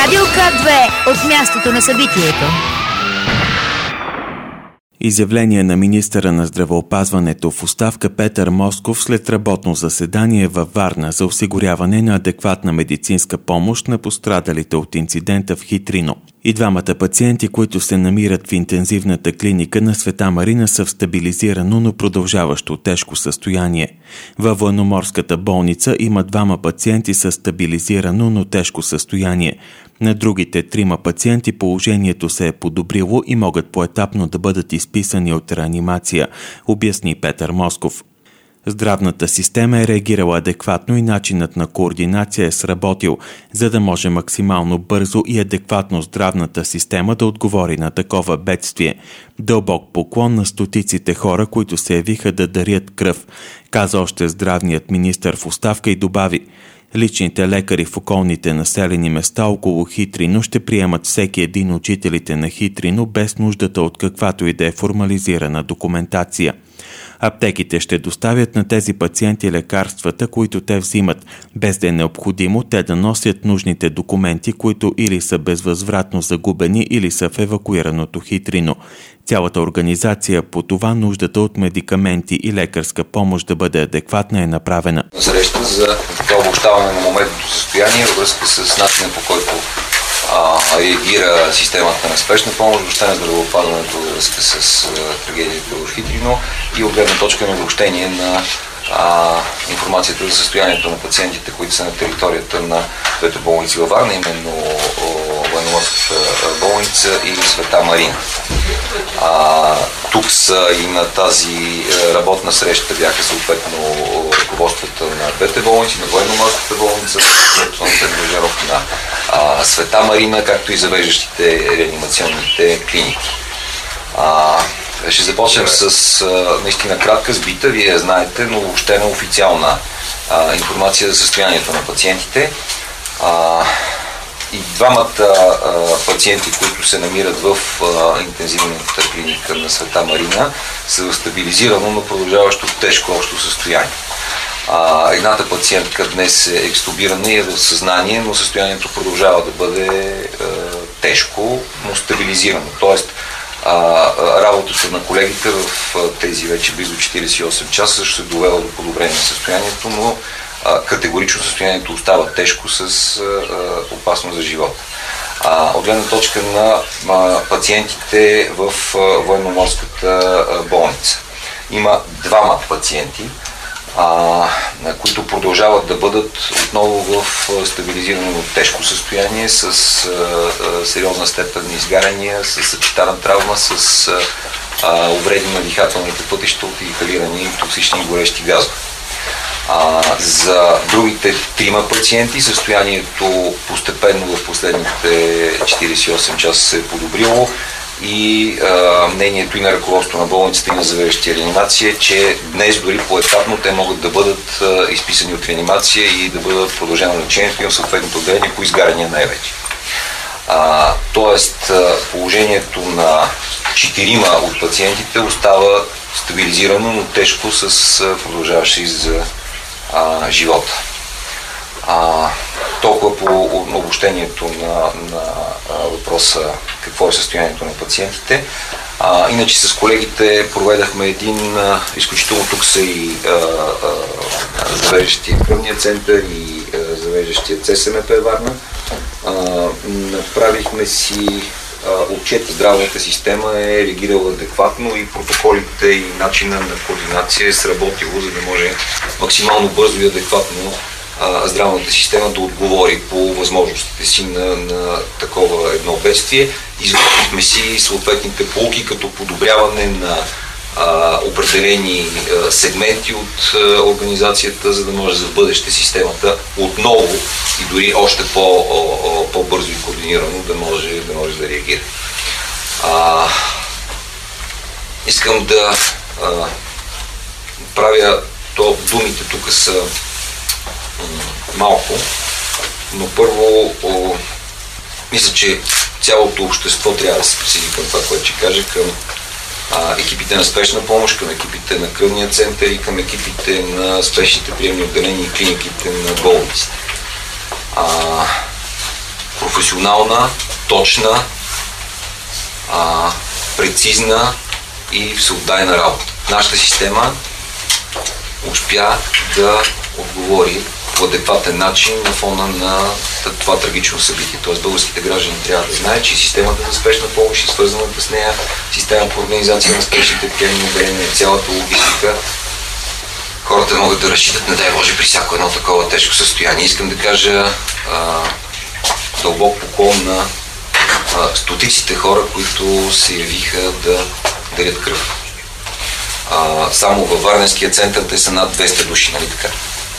Радио К2 от мястото на събитието. Изявление на министъра на здравеопазването в оставка Петър Москов след работно заседание във Варна за осигуряване на адекватна медицинска помощ на пострадалите от инцидента в Хитрино. И двамата пациенти, които се намират в интензивната клиника на Света Марина, са в стабилизирано, но продължаващо тежко състояние. Във военноморската болница има двама пациенти с стабилизирано, но тежко състояние. На другите трима пациенти положението се е подобрило и могат поетапно да бъдат изписани от реанимация, обясни Петър Москов. Здравната система е реагирала адекватно и начинът на координация е сработил, за да може максимално бързо и адекватно здравната система да отговори на такова бедствие. Дълбок поклон на стотиците хора, които се явиха да дарят кръв, каза още здравният министър в оставка и добави: личните лекари в околните населени места около Хитрино ще приемат всеки един от жителите на Хитрино без нуждата от каквато и да е формализирана документация. Аптеките ще доставят на тези пациенти лекарствата, които те взимат, без да е необходимо те да носят нужните документи, които или са безвъзвратно загубени, или са в евакуираното Хитрино. Цялата организация по това нуждата от медикаменти и лекарска помощ да бъде адекватна е направена. Среща за обобщаване на моментното състояние във връзка с начина, по който реагира системата на спешна помощ, въобще на здравеопазването във връзка с трагедията в Хитрино и от гледна точка на обобщение на информацията за състоянието на пациентите, които са на територията на двете болници във Варна, именно военноморската болница и Света Марина. Тук са и на тази работна среща бяха съответно ръководствата на двете болници, на военноморската болница, на Света Марина, както и завеждащите реанимационните клиники. Ще започнем с наистина кратка сбита, вие знаете, но въобще официална информация за състоянието на пациентите. И двамата пациенти, които се намират в интензивната клиника на Света Марина, са в стабилизирано, но продължаващо тежко общо състояние. Едната пациентка днес е екстубирана и е в съзнание, но състоянието продължава да бъде тежко, но стабилизирано. Тоест, работата на колегите в тези вече близо 48 часа също се довела до подобрение на състоянието, но категорично състоянието остава тежко с опасност за живота. От гледна точка на пациентите в военноморската болница. Има двама пациенти, които продължават да бъдат отново в стабилизирано тежко състояние с сериозна степен на изгаряния, с съчетана травма, с увреди на дихателните пътища от инхалирани токсични горещи газове. За другите трима пациенти състоянието постепенно в последните 48 часа се е подобрило и мнението и на ръководството на болницата и на завеждащия реанимация е, че днес дори поетапно те могат да бъдат изписани от реанимация и да бъдат продължено лечението им в съответното отделение по изгаряния най-вече. Тоест положението на 4 от пациентите остава стабилизирано, но тежко с продължаващи за живота. Толкова по обобщението на въпроса какво е състоянието на пациентите. Иначе с колегите проведахме един изключително, тук са и завеждащия кръвния център и завеждащия ЦСМП Варна. Направихме си отчет, здравната система е реагирала адекватно и протоколите и начина на координация е сработило, за да може максимално бързо и адекватно здравната система да отговори по възможностите си на такова едно бедствие. Извършихме си съответните поуки като подобряване на определени сегменти от организацията, за да може за бъдеще системата отново и дори още по-бързо и координирано да може да реагира. Искам да правя думите тук са малко, но първо мисля, че цялото общество трябва да се присъедини към това, което ще кажа, към екипите на спешна помощ, към екипите на кръвния център и към екипите на спешните приемни отделения и клиниките на болниците. професионална, точна, прецизна и всеотдайна работа. Нашата система успя да отговори по адекватен начин на фона на това трагично събитие. Тоест българските граждани трябва да знаят, че системата за спешна помощ и свързаната с нея система по организация на спешните приемни отделения, цялата логистика, хората могат да разчитат, не дай Боже, при всяко едно такова тежко състояние. Искам да кажа дълбок поклон на стотиците хора, които се явиха да дарят кръв. Само във Варненския център те са над 200 души, нали така?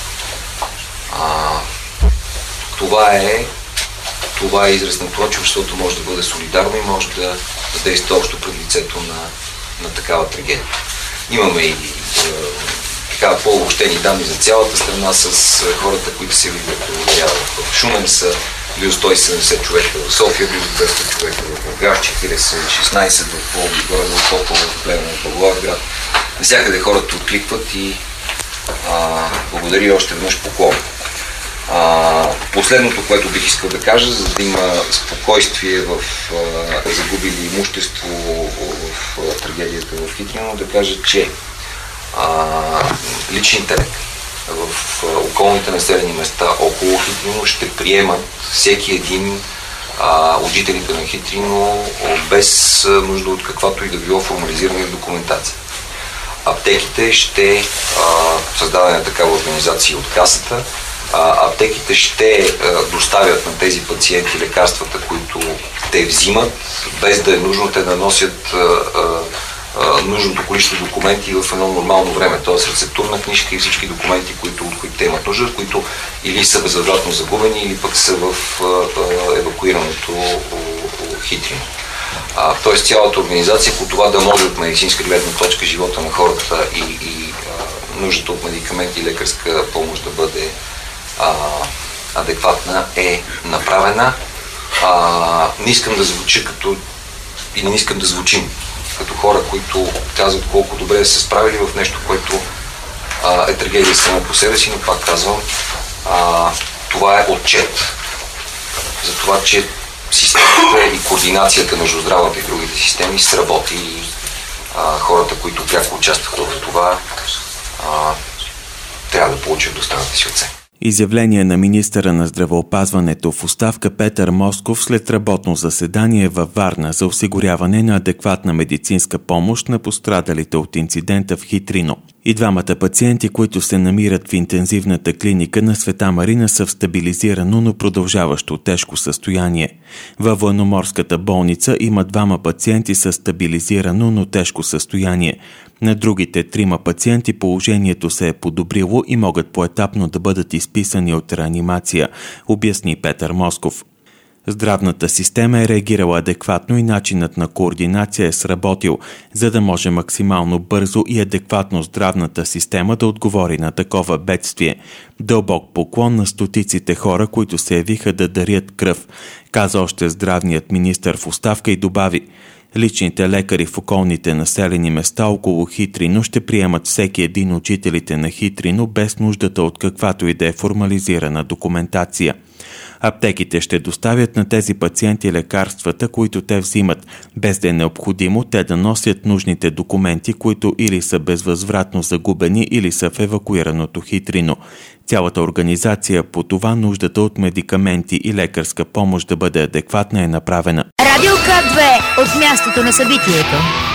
Това е израз на това, че обществото може да бъде солидарно и може да действа общо пред лицето на такава трагедия. Имаме и по-обобщени данни за цялата страна с хората, които се видят в Шумен са близо 170 човека, в София близо 200 човека, в Бургас 16, в Пловдив, горе в Топола, в Плевен, в Благоевград. Навсякъде хората откликват и благодаря още веднъж поклон. Последното, което бих искал да кажа, за да има спокойствие в загубили имущество в трагедията в Хитрино, да кажа, че личните лекари в околните населени места около Хитрино ще приемат всеки един от жителите на Хитрино без нужда от каквато и да било формализирана документация. Аптеките ще създадена такава организация от Касата. Аптеките ще доставят на тези пациенти лекарствата, които те взимат, без да е нужно те да носят нужното количество документи в едно нормално време, т.е. рецептурна книжка и всички документи, от които те имат нужда, които или са безвъзвратно загубени, или пък са в евакуираното Хитрино. Т.е. цялата организация, по това да може от медицинска гледна точка живота на хората и нуждата от медикаменти и лекарска помощ да бъде адекватна, е направена. Не искам да звуча не искам да звучим като хора, които казват колко добре са справили в нещо, което е трагедия само по себе си, но пак казвам, това е отчет за това, че системата и координацията между здравната и другите системи сработи и хората, които пряко участваха в това, трябва да получат достаната си оценка. Изявление на министъра на здравеопазването в оставка Петър Москов след работно заседание във Варна за осигуряване на адекватна медицинска помощ на пострадалите от инцидента в Хитрино. И двамата пациенти, които се намират в интензивната клиника на Света Марина, са в стабилизирано, но продължаващо тежко състояние. Във Военноморската болница има двама пациенти с стабилизирано, но тежко състояние. На другите 3 пациенти положението се е подобрило и могат поетапно да бъдат изписани от реанимация, обясни Петър Москов. Здравната система е реагирала адекватно и начинът на координация е сработил, за да може максимално бързо и адекватно здравната система да отговори на такова бедствие. Дълбок поклон на стотиците хора, които се явиха да дарят кръв, каза още здравният министър в оставка и добави: личните лекари в околните населени места около Хитрино ще приемат всеки един от жителите на Хитрино без нуждата от каквато и да е формализирана документация. Аптеките ще доставят на тези пациенти лекарствата, които те взимат, без да е необходимо те да носят нужните документи, които или са безвъзвратно загубени, или са в евакуираното Хитрино. Цялата организация по това нуждата от медикаменти и лекарска помощ да бъде адекватна е направена. Радио К2 от мястото на събитието.